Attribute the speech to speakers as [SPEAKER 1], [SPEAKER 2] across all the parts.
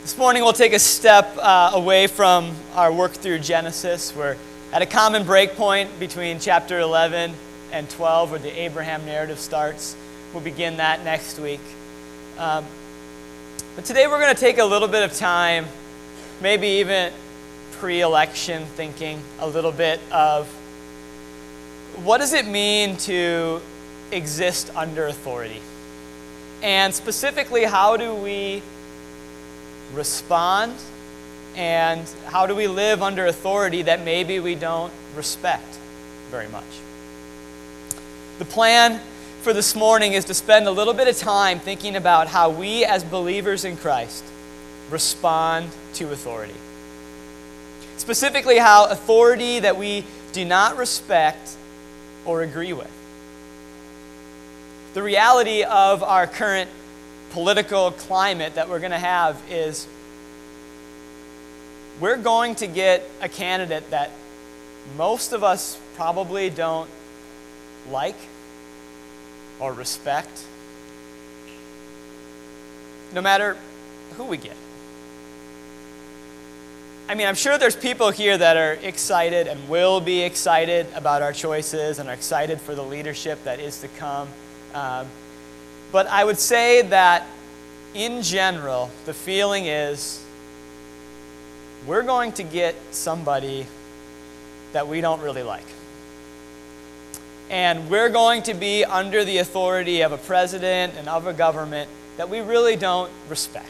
[SPEAKER 1] This morning we'll take a step away from our work through Genesis. We're at a common break point between chapter 11 and 12 where the Abraham narrative starts. We'll begin that next week. But today we're going to take a little bit of time, maybe even pre-election thinking, a little bit of what does it mean to exist under authority? And specifically, how do we respond, and how do we live under authority that maybe we don't respect very much? The plan for this morning is to spend a little bit of time thinking about how we as believers in Christ respond to authority. Specifically, how authority that we do not respect or agree with. The reality of our current political climate that we're going to have is we're going to get a candidate that most of us probably don't like or respect, no matter who we get. I mean, I'm sure there's people here that are excited and will be excited about our choices and are excited for the leadership that is to come. But I would say that in general, the feeling is we're going to get somebody that we don't really like. And we're going to be under the authority of a president and of a government that we really don't respect.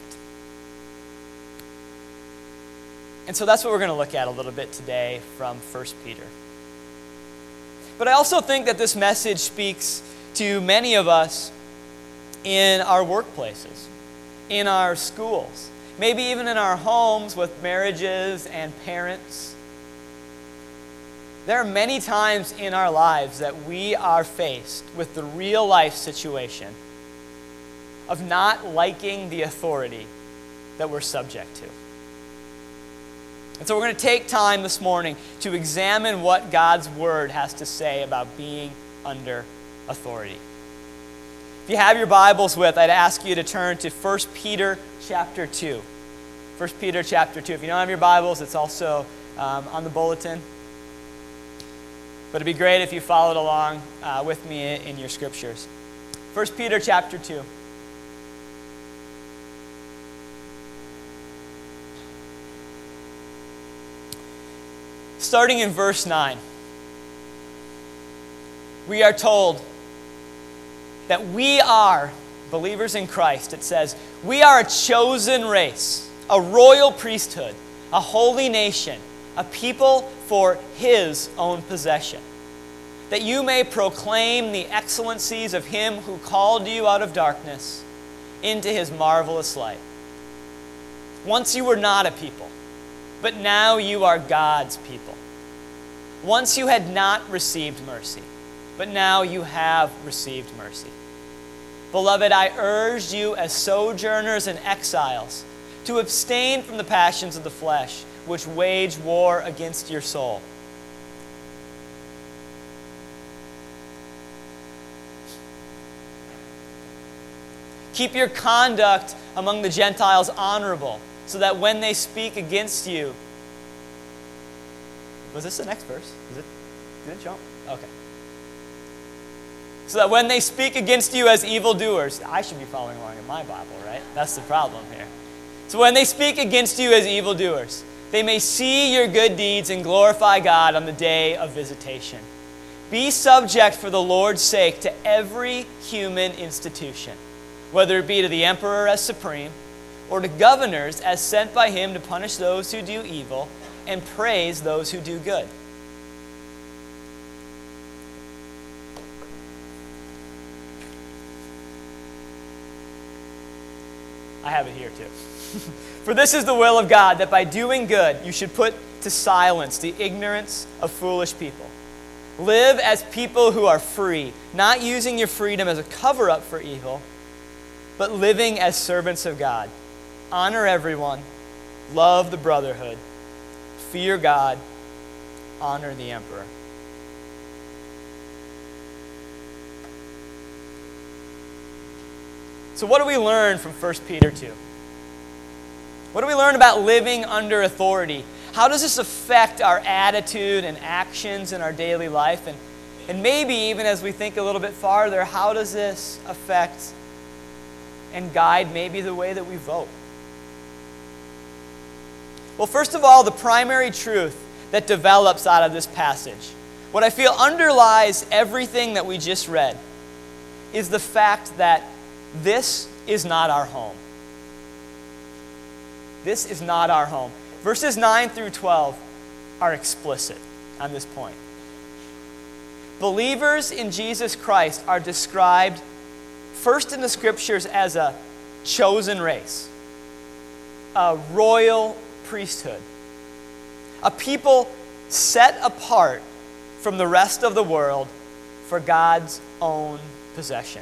[SPEAKER 1] And so that's what we're going to look at a little bit today from 1 Peter. But I also think that this message speaks to many of us in our workplaces, in our schools, maybe even in our homes with marriages and parents. There are many times in our lives that we are faced with the real life situation of not liking the authority that we're subject to. And so we're going to take time this morning to examine what God's Word has to say about being under authority. If you have your Bibles with, I'd ask you to turn to 1 Peter chapter 2. 1 Peter chapter 2. If you don't have your Bibles, it's also on the bulletin. But it'd be great if you followed along with me in your scriptures. 1 Peter chapter 2. Starting in verse 9, we are told that we are believers in Christ. It says, we are a chosen race, a royal priesthood, a holy nation, a people for His own possession, that you may proclaim the excellencies of Him who called you out of darkness into His marvelous light. Once you were not a people, but now you are God's people. Once you had not received mercy, but now you have received mercy. Beloved, I urged you as sojourners and exiles to abstain from the passions of the flesh, which wage war against your soul. Keep your conduct among the Gentiles honorable, so that when they speak against you... Was this the next verse? Did it jump? Okay. So that when they speak against you as evildoers, I should be following along in my Bible, right? That's the problem here. So when they speak against you as evildoers, they may see your good deeds and glorify God on the day of visitation. Be subject for the Lord's sake to every human institution, whether it be to the emperor as supreme, or to governors as sent by him to punish those who do evil and praise those who do good. I have it here too. For this is the will of God, that by doing good you should put to silence the ignorance of foolish people. Live as people who are free, not using your freedom as a cover-up for evil, but living as servants of God. Honor everyone, love the brotherhood, fear God, honor the emperor. So what do we learn from 1 Peter 2? What do we learn about living under authority? How does this affect our attitude and actions in our daily life? And maybe even as we think a little bit farther, how does this affect and guide maybe the way that we vote? Well, first of all, the primary truth that develops out of this passage, what I feel underlies everything that we just read, is the fact that this is not our home. This is not our home. Verses 9 through 12 are explicit on this point. Believers in Jesus Christ are described first in the Scriptures as a chosen race, a royal priesthood, a people set apart from the rest of the world for God's own possession.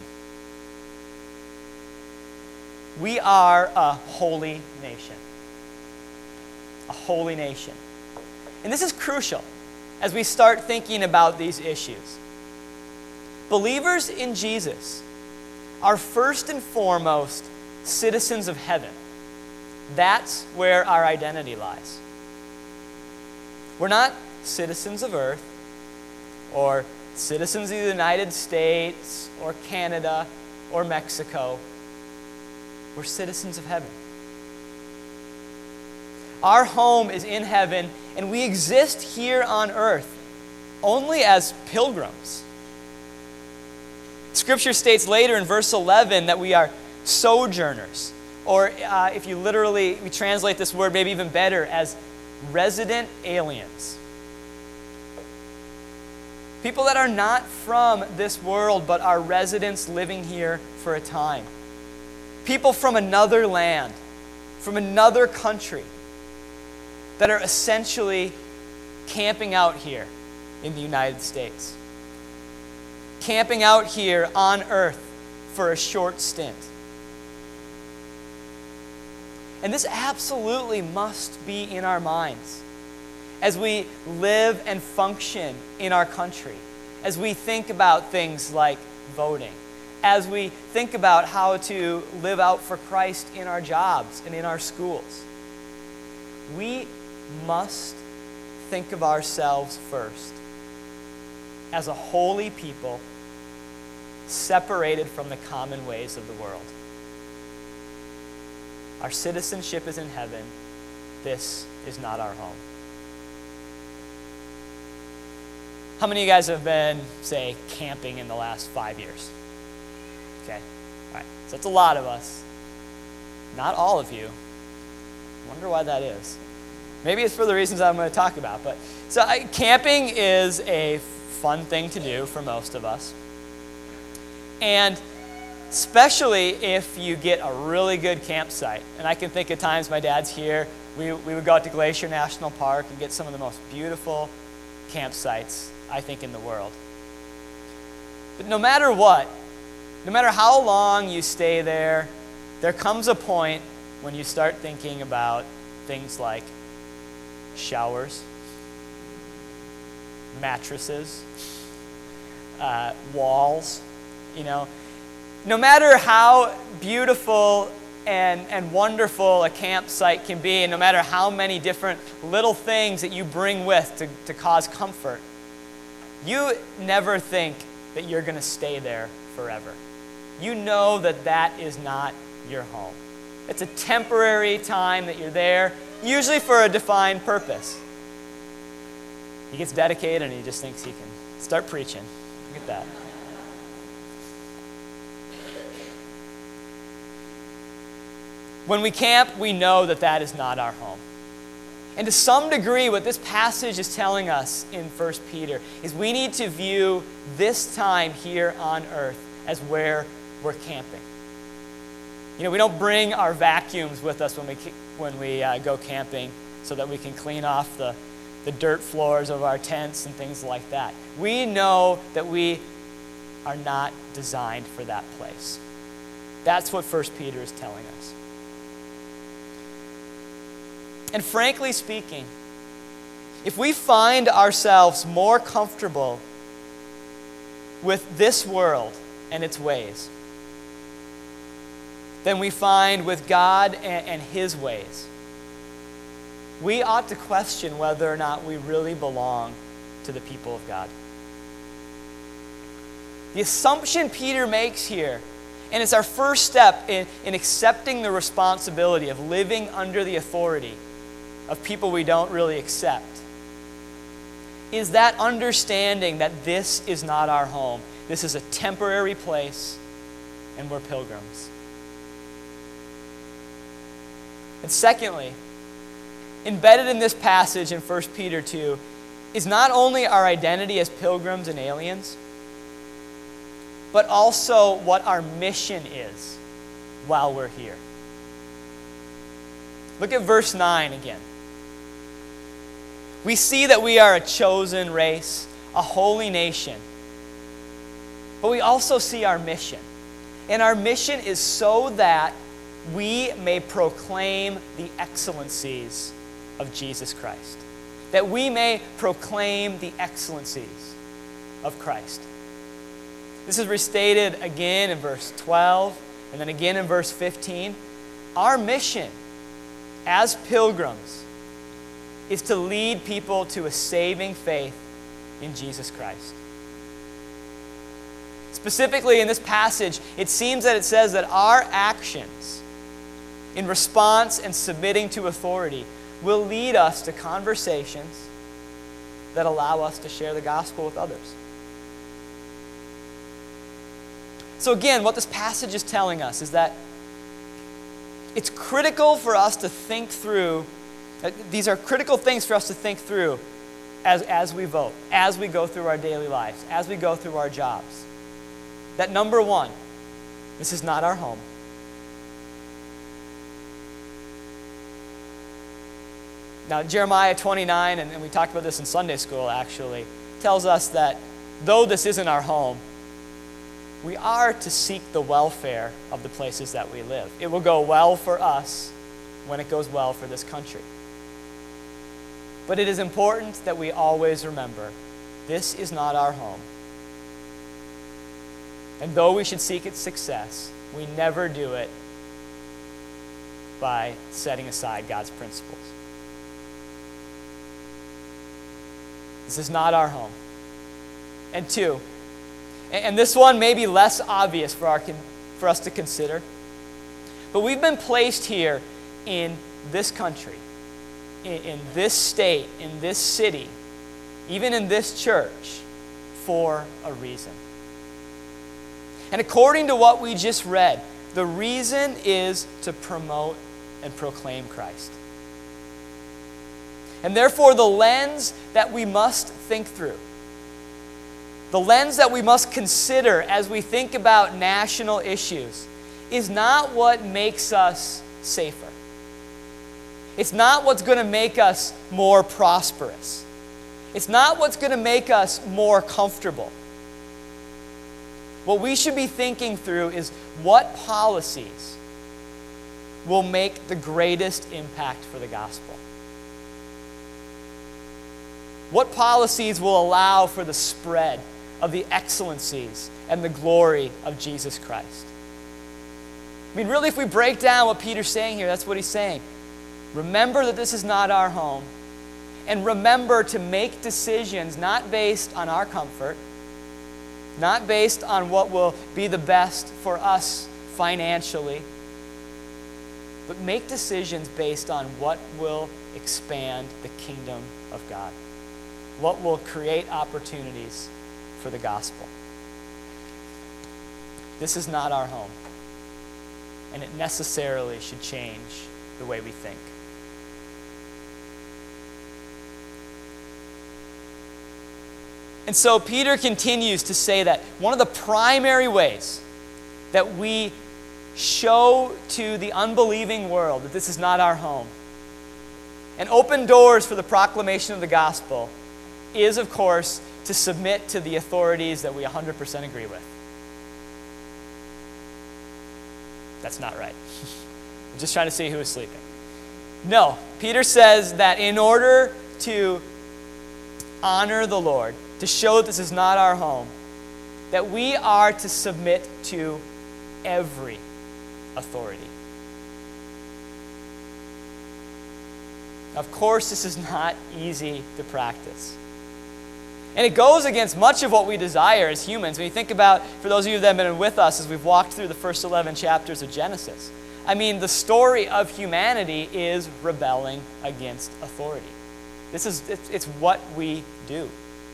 [SPEAKER 1] We are a holy nation. A holy nation. And this is crucial as we start thinking about these issues. Believers in Jesus are first and foremost citizens of heaven. That's where our identity lies. We're not citizens of earth or citizens of the United States or Canada or Mexico. We're citizens of heaven. Our home is in heaven, and we exist here on earth only as pilgrims. Scripture states later in verse 11 that we are sojourners, or if you literally, we translate this word maybe even better as resident aliens. People that are not from this world, but are residents living here for a time. People from another land, from another country, that are essentially camping out here in the United States. Camping out here on earth for a short stint. And this absolutely must be in our minds as we live and function in our country, as we think about things like voting, as we think about how to live out for Christ in our jobs and in our schools. We must think of ourselves first as a holy people separated from the common ways of the world. Our citizenship is in heaven. This is not our home. How many of you guys have been, say, camping in the last 5 years? Okay, all right, so that's a lot of us. Not all of you. I wonder why that is. Maybe it's for the reasons I'm going to talk about. But camping is a fun thing to do for most of us. And especially if you get a really good campsite. And I can think of times my dad's here, we would go out to Glacier National Park and get some of the most beautiful campsites, I think, in the world. But no matter what, no matter how long you stay there, there comes a point when you start thinking about things like showers, mattresses, walls, No matter how beautiful and wonderful a campsite can be, and no matter how many different little things that you bring with to cause comfort, you never think that you're going to stay there forever. You know that is not your home. It's a temporary time that you're there, usually for a defined purpose. He gets dedicated and he just thinks he can start preaching. Look at that. When we camp, we know that is not our home. And to some degree, what this passage is telling us in 1 Peter is we need to view this time here on earth as where we're camping. We don't bring our vacuums with us when we go camping so that we can clean off the dirt floors of our tents and things like that. We know that we are not designed for that place. That's what 1 Peter is telling us. And frankly speaking, if we find ourselves more comfortable with this world and its ways, than we find with God and His ways, we ought to question whether or not we really belong to the people of God. The assumption Peter makes here, and it's our first step in accepting the responsibility of living under the authority of people we don't really accept, is that understanding that this is not our home. This is a temporary place, and we're pilgrims. And secondly, embedded in this passage in 1 Peter 2 is not only our identity as pilgrims and aliens, but also what our mission is while we're here. Look at verse 9 again. We see that we are a chosen race, a holy nation. But we also see our mission. And our mission is so that we may proclaim the excellencies of Jesus Christ. That we may proclaim the excellencies of Christ. This is restated again in verse 12 and then again in verse 15. Our mission as pilgrims is to lead people to a saving faith in Jesus Christ. Specifically in this passage, it seems that it says that our actions in response and submitting to authority will lead us to conversations that allow us to share the gospel with others. So again, what this passage is telling us is that it's critical for us to think through. These are critical things for us to think through as we vote, as we go through our daily lives, as we go through our jobs. That number one, this is not our home. Now, Jeremiah 29, and we talked about this in Sunday school actually, tells us that though this isn't our home, we are to seek the welfare of the places that we live. It will go well for us when it goes well for this country. But it is important that we always remember, this is not our home. And though we should seek its success, we never do it by setting aside God's principles. This is not our home. And two, and this one may be less obvious for us to consider, but we've been placed here in this country, in this state, in this city, even in this church, for a reason. And according to what we just read, the reason is to promote and proclaim Christ. And therefore, the lens that we must think through, the lens that we must consider as we think about national issues, is not what makes us safer. It's not what's going to make us more prosperous. It's not what's going to make us more comfortable. What we should be thinking through is what policies will make the greatest impact for the gospel. What policies will allow for the spread of the excellencies and the glory of Jesus Christ? I mean, really, if we break down what Peter's saying here, that's what he's saying. Remember that this is not our home, and remember to make decisions not based on our comfort, not based on what will be the best for us financially, but make decisions based on what will expand the kingdom of God, what will create opportunities for the gospel. This is not our home, and it necessarily should change the way we think. And so Peter continues to say that one of the primary ways that we show to the unbelieving world that this is not our home and open doors for the proclamation of the gospel is, of course, to submit to the authorities that we 100% agree with. That's not right. I'm just trying to see who is sleeping. No, Peter says that in order to honor the Lord, to show that this is not our home, that we are to submit to every authority. Of course, this is not easy to practice. And it goes against much of what we desire as humans. When you think about, for those of you that have been with us as we've walked through the first 11 chapters of Genesis, I mean, the story of humanity is rebelling against authority. It's what we do.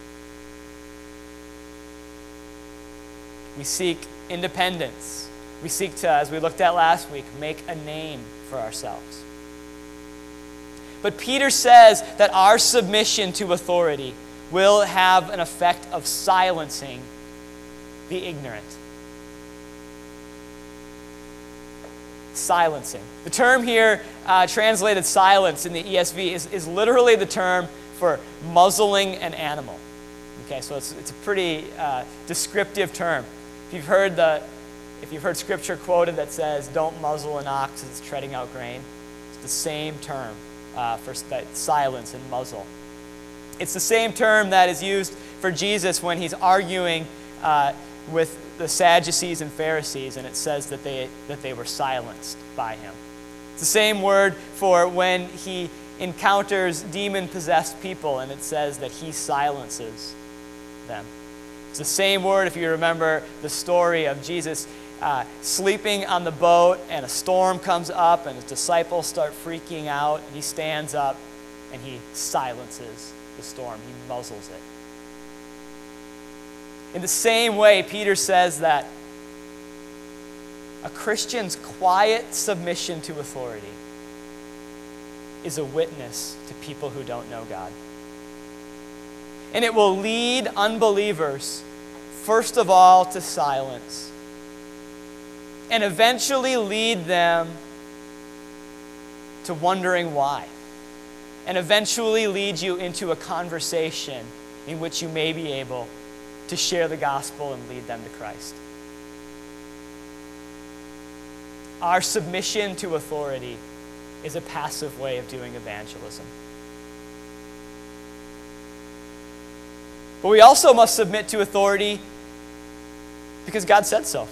[SPEAKER 1] We seek independence. We seek to, as we looked at last week, make a name for ourselves. But Peter says that our submission to authority will have an effect of silencing the ignorant. Silencing. The term here, translated silence in the ESV, is literally the term for muzzling an animal. Okay, so it's a pretty descriptive term. If you've heard scripture quoted that says, "Don't muzzle an ox as it's treading out grain," it's the same term for that silence and muzzle. It's the same term that is used for Jesus when he's arguing with the Sadducees and Pharisees, and it says that they were silenced by him. It's the same word for when he encounters demon-possessed people, and it says that he silences them. It's the same word if you remember the story of Jesus sleeping on the boat, and a storm comes up, and his disciples start freaking out, and he stands up, and he silences the storm. He muzzles it. In the same way, Peter says that a Christian's quiet submission to authority is a witness to people who don't know God. And it will lead unbelievers, first of all, to silence, and eventually lead them to wondering why, and eventually lead you into a conversation in which you may be able to share the gospel and lead them to Christ. Our submission to authority is a passive way of doing evangelism. But we also must submit to authority because God said so.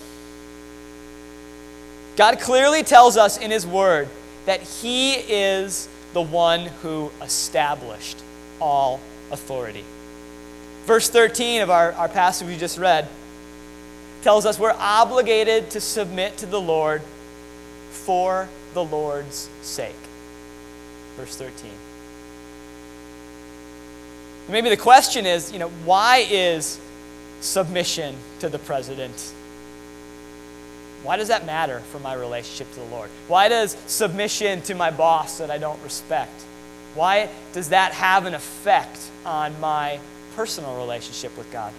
[SPEAKER 1] God clearly tells us in His Word that He is the one who established all authority. Verse 13 of our passage we just read tells us we're obligated to submit to the Lord for the Lord's sake. Verse 13. Maybe the question is, why is submission to the president? Why does that matter for my relationship to the Lord? Why does submission to my boss that I don't respect, why does that have an effect on my personal relationship with God?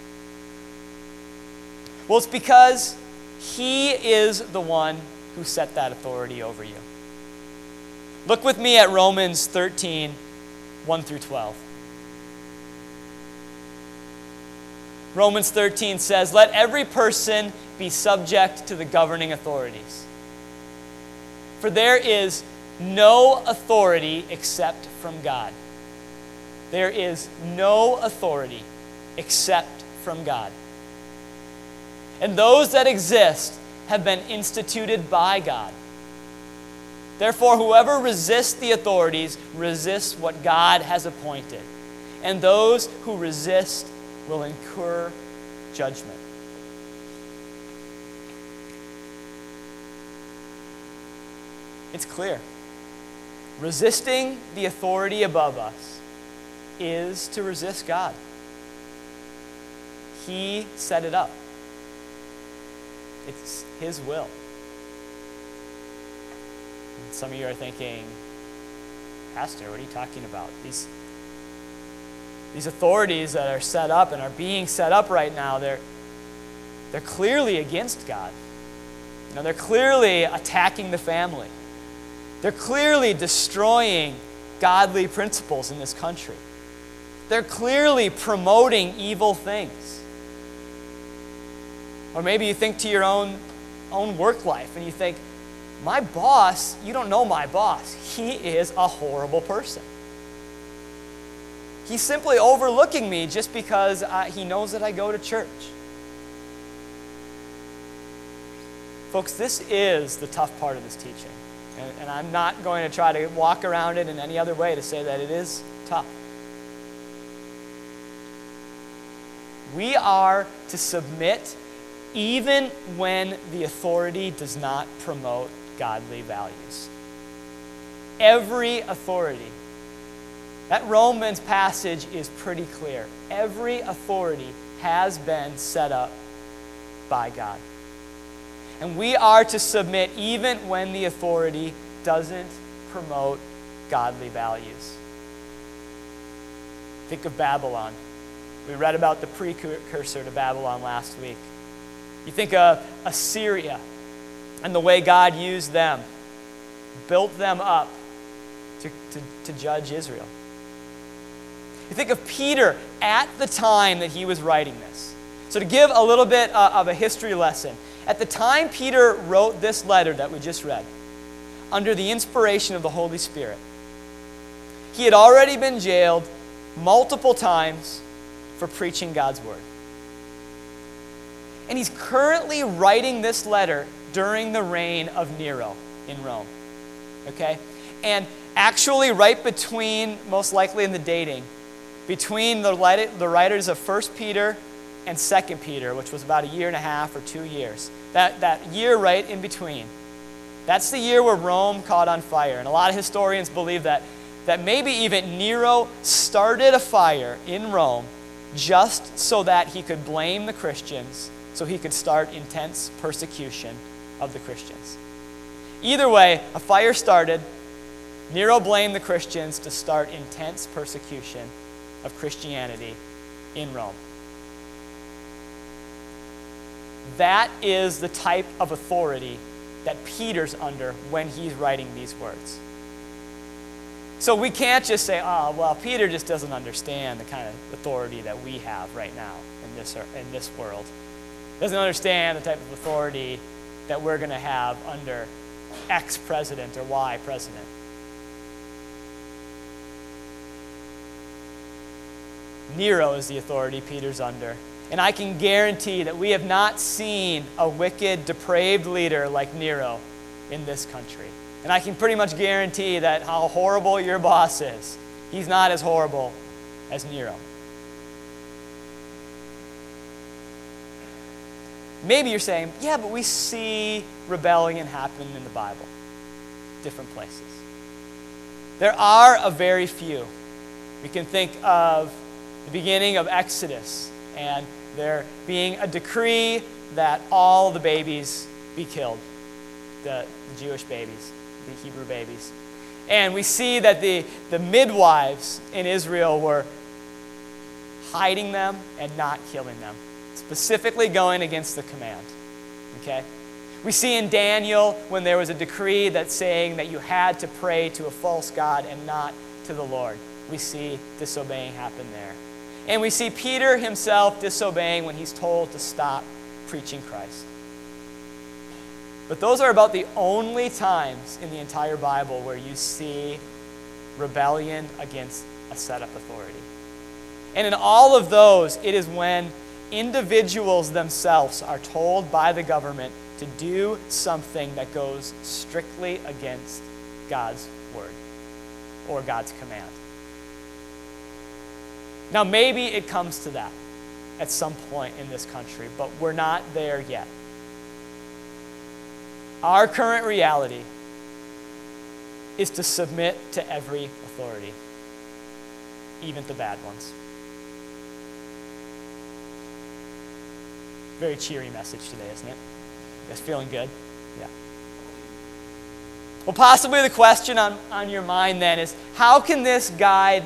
[SPEAKER 1] Well, it's because He is the one who set that authority over you. Look with me at Romans 13, 1 through 12. Romans 13 says, "Let every person be subject to the governing authorities. For there is no authority except from God." There is no authority except from God. And those that exist have been instituted by God. Therefore, whoever resists the authorities resists what God has appointed. And those who resist will incur judgment. It's clear. Resisting the authority above us is to resist God. He set it up. It's His will. And some of you are thinking, "Pastor, what are you talking about? These authorities that are set up and are being set up right now, they're clearly against God. They're clearly attacking the family. They're clearly destroying godly principles in this country. They're clearly promoting evil things." Or maybe you think to your own work life and you think, "My boss, you don't know my boss. He is a horrible person. He's simply overlooking me just because he knows that I go to church." Folks, this is the tough part of this teaching. And I'm not going to try to walk around it in any other way to say that it is tough. We are to submit even when the authority does not promote godly values. Every authority. That Romans passage is pretty clear. Every authority has been set up by God. And we are to submit even when the authority doesn't promote godly values. Think of Babylon. We read about the precursor to Babylon last week. You think of Assyria and the way God used them, built them up to judge Israel. You think of Peter at the time that he was writing this. So to give a little bit of a history lesson, at the time Peter wrote this letter that we just read, under the inspiration of the Holy Spirit, he had already been jailed multiple times for preaching God's word. And he's currently writing this letter during the reign of Nero in Rome. Okay? And actually right between, most likely in the dating, between the writers of 1 Peter and 2 Peter, which was about a year and a half or 2 years. That year right in between. That's the year where Rome caught on fire. And a lot of historians believe that maybe even Nero started a fire in Rome just so that he could blame the Christians, so he could start intense persecution of the Christians. Either way, a fire started. Nero blamed the Christians to start intense persecution of Christianity in Rome. That is the type of authority that Peter's under when he's writing these words. So we can't just say, oh, well, Peter just doesn't understand the kind of authority that we have right now in this world. Doesn't understand the type of authority that we're going to have under X president or Y president. Nero is the authority Peter's under. And I can guarantee that we have not seen a wicked, depraved leader like Nero in this country. And I can pretty much guarantee that how horrible your boss is, he's not as horrible as Nero. Maybe you're saying, yeah, but we see rebellion happen in the Bible, different places. There are a very few. We can think of the beginning of Exodus, and there being a decree that all the babies be killed, the Jewish babies, the Hebrew babies. And we see that the midwives in Israel were hiding them and not killing them, specifically going against the command. Okay? We see in Daniel when there was a decree that's saying that you had to pray to a false god and not to the Lord. We see disobeying happen there. And we see Peter himself disobeying when he's told to stop preaching Christ. But those are about the only times in the entire Bible where you see rebellion against a set-up authority. And in all of those, it is when individuals themselves are told by the government to do something that goes strictly against God's word or God's command. Now, maybe it comes to that at some point in this country, but we're not there yet. Our current reality is to submit to every authority, even the bad ones. Very cheery message today, isn't it? You guys feeling good? Yeah. Well, possibly the question on your mind then is, how can this guide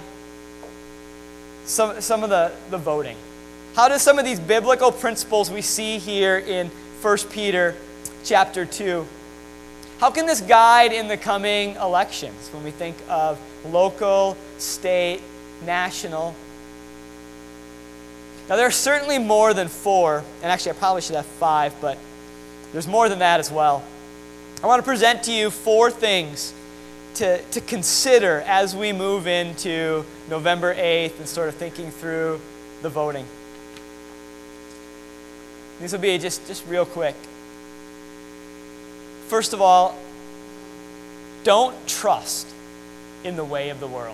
[SPEAKER 1] some of the voting? How does some of these biblical principles we see here in 1 Peter chapter 2, how can this guide in the coming elections when we think of local, state, national? Now, there are certainly more than 4, and actually I probably should have 5, but there's more than that as well. I want to present to you 4 things to consider as we move into November 8th and sort of thinking through the voting. These will be just real quick. First of all, don't trust in the way of the world.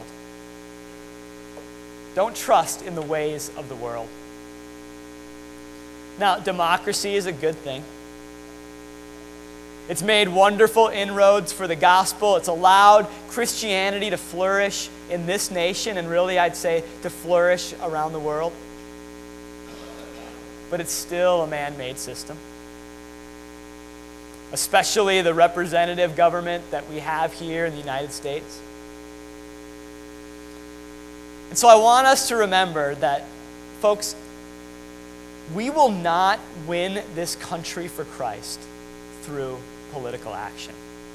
[SPEAKER 1] Don't trust in the ways of the world. Now, democracy is a good thing. It's made wonderful inroads for the gospel. It's allowed Christianity to flourish in this nation, and really, I'd say, to flourish around the world. But it's still a man-made system. Especially the representative government that we have here in the United States. And so I want us to remember that, folks, we will not win this country for Christ through political action.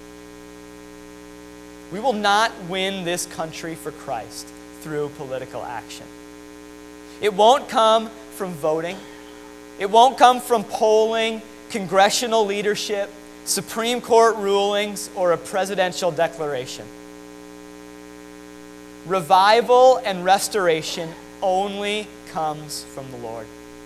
[SPEAKER 1] We will not win this country for Christ through political action. It won't come from voting. It won't come from polling, congressional leadership, Supreme Court rulings, or a presidential declaration. Revival and restoration only comes from the Lord.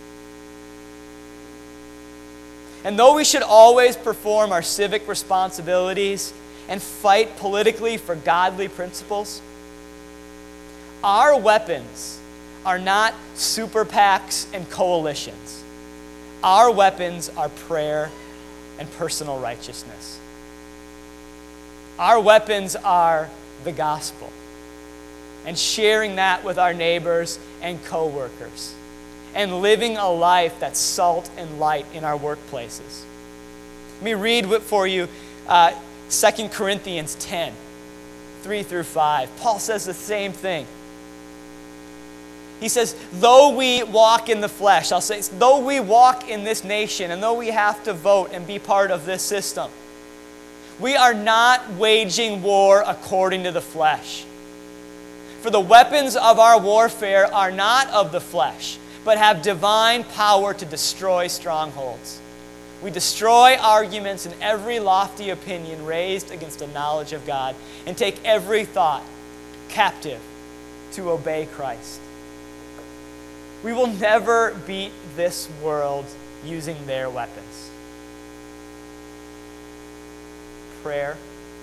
[SPEAKER 1] And though we should always perform our civic responsibilities and fight politically for godly principles, our weapons are not super PACs and coalitions. Our weapons are prayer and personal righteousness. Our weapons are the gospel and sharing that with our neighbors and co-workers and living a life that's salt and light in our workplaces. Let me read for you 2 Corinthians 10, 3 through 5. Paul says the same thing. He says, though we walk in the flesh, I'll say, though we walk in this nation and though we have to vote and be part of this system, we are not waging war according to the flesh. For the weapons of our warfare are not of the flesh, but have divine power to destroy strongholds. We destroy arguments and every lofty opinion raised against the knowledge of God and take every thought captive to obey Christ. We will never beat this world using their weapons. Prayer,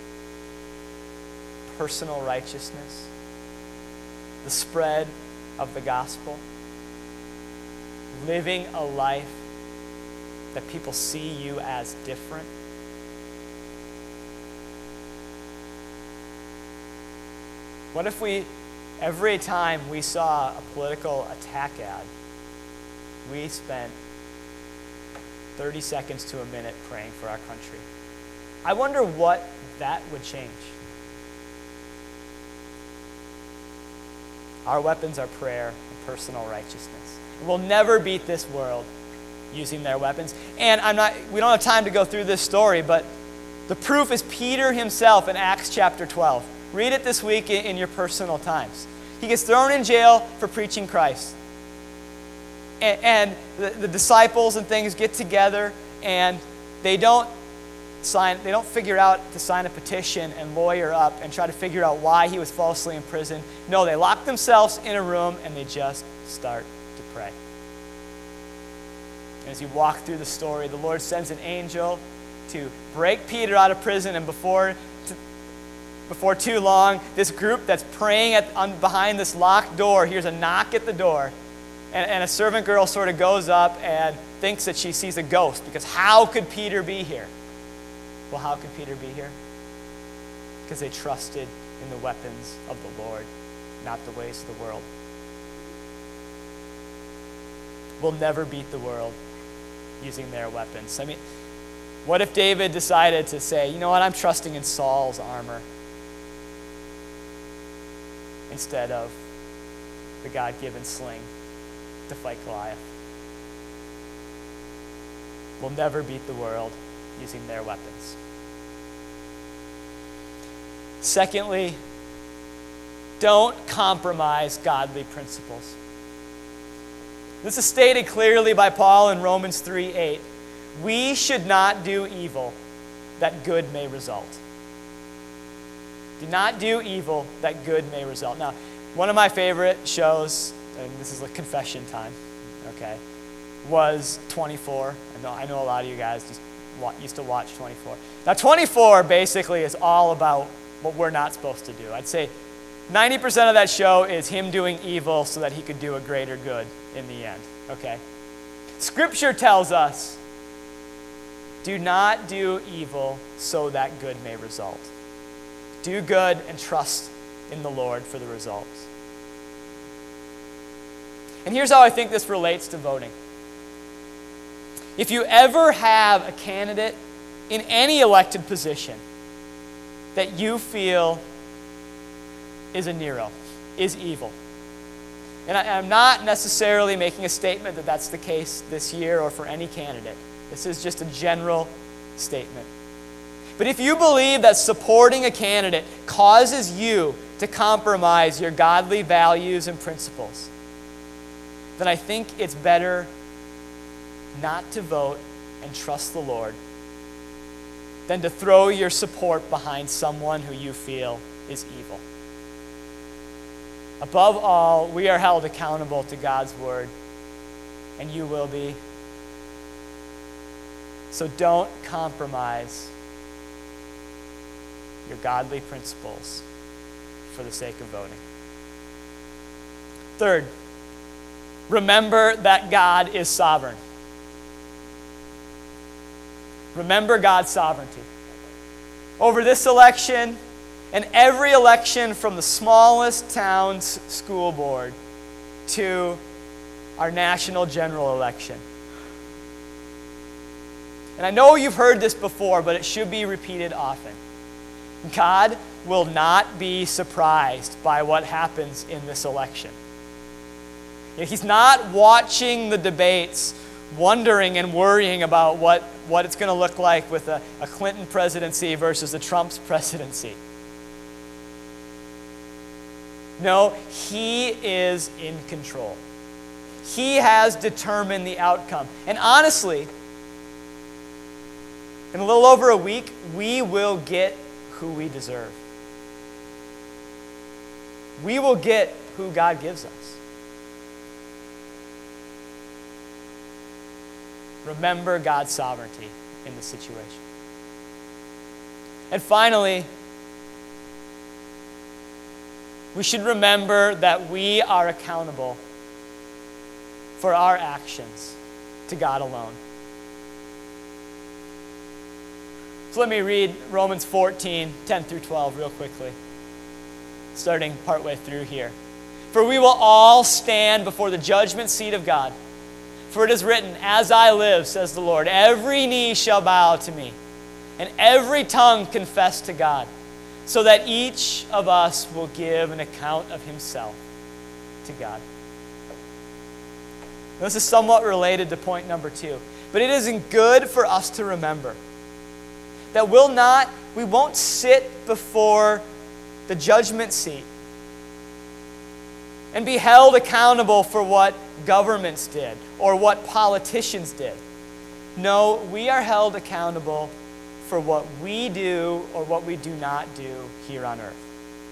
[SPEAKER 1] personal righteousness, the spread of the gospel, living a life that people see you as different. What if every time we saw a political attack ad, we spent 30 seconds to a minute praying for our country? I wonder what that would change. Our weapons are prayer and personal righteousness. We'll never beat this world using their weapons. And we don't have time to go through this story, but the proof is Peter himself in Acts chapter 12. Read it this week in your personal times. He gets thrown in jail for preaching Christ. And the disciples and things get together, and they don't figure out to sign a petition and lawyer up and try to figure out why he was falsely imprisoned. No, they lock themselves in a room and they just start to pray. And as you walk through the story, the Lord sends an angel to break Peter out of prison, and before too long, this group that's praying behind this locked door hears a knock at the door, and a servant girl sort of goes up and thinks that she sees a ghost, because how could Peter be here? Well, how could Peter be here? Because they trusted in the weapons of the Lord, not the ways of the world. We'll never beat the world using their weapons. I mean, what if David decided to say, you know what, I'm trusting in Saul's armor instead of the God-given sling to fight Goliath? We'll never beat the world using their weapons. Secondly, don't compromise godly principles. This is stated clearly by Paul in Romans 3:8. We should not do evil that good may result. Do not do evil that good may result. Now, one of my favorite shows, and this is like confession time, okay, was 24. I know a lot of you guys just used to watch 24. Now 24 basically is all about what we're not supposed to do. I'd say 90% of that show is him doing evil so that he could do a greater good in the end, okay? Scripture tells us, do not do evil so that good may result. Do good and trust in the Lord for the results. And here's how I think this relates to voting. If you ever have a candidate in any elected position that you feel is a Nero, is evil, and I'm not necessarily making a statement that that's the case this year or for any candidate. This is just a general statement. But if you believe that supporting a candidate causes you to compromise your godly values and principles, then I think it's better not to vote and trust the Lord than to throw your support behind someone who you feel is evil. Above all, we are held accountable to God's word, and you will be. So don't compromise your godly principles for the sake of voting. Third, remember that God is sovereign. Remember God's sovereignty. Over this election and every election from the smallest town's school board to our national general election. And I know you've heard this before, but it should be repeated often. God will not be surprised by what happens in this election. He's not watching the debates, wondering and worrying about what it's going to look like with a Clinton presidency versus a Trump's presidency. No, he is in control. He has determined the outcome. And honestly, in a little over a week, we will get who we deserve. We will get who God gives us. Remember God's sovereignty in the situation. And finally, we should remember that we are accountable for our actions to God alone. So let me read Romans 14, 10 through 12 real quickly, starting partway through here. For we will all stand before the judgment seat of God. For it is written, as I live, says the Lord, every knee shall bow to me, and every tongue confess to God, so that each of us will give an account of himself to God. This is somewhat related to point number 2, but it isn't good for us to remember that we won't sit before the judgment seat and be held accountable for what governments did or what politicians did. No, we are held accountable for what we do or what we do not do here on earth.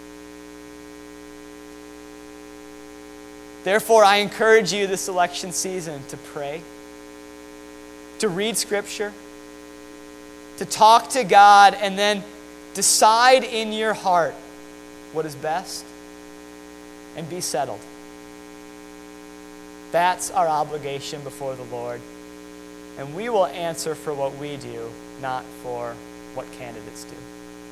[SPEAKER 1] Therefore, I encourage you this election season to pray, to read Scripture, to talk to God, and then decide in your heart what is best and be settled. That's our obligation before the Lord. And we will answer for what we do, not for what candidates do.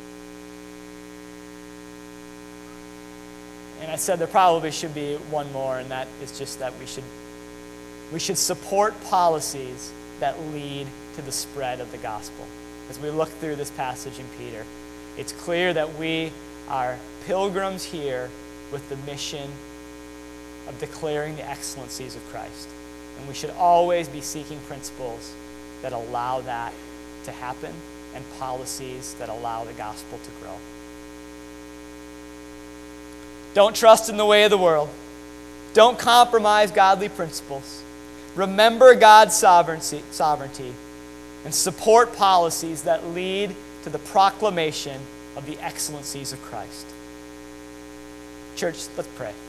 [SPEAKER 1] And I said there probably should be one more, and that is just that we should support policies that lead to the spread of the gospel. As we look through this passage in Peter, it's clear that we are pilgrims here with the mission of declaring the excellencies of Christ. And we should always be seeking principles that allow that to happen and policies that allow the gospel to grow. Don't trust in the way of the world. Don't compromise godly principles. Remember God's sovereignty and support policies that lead to the proclamation of the excellencies of Christ. Church, let's pray.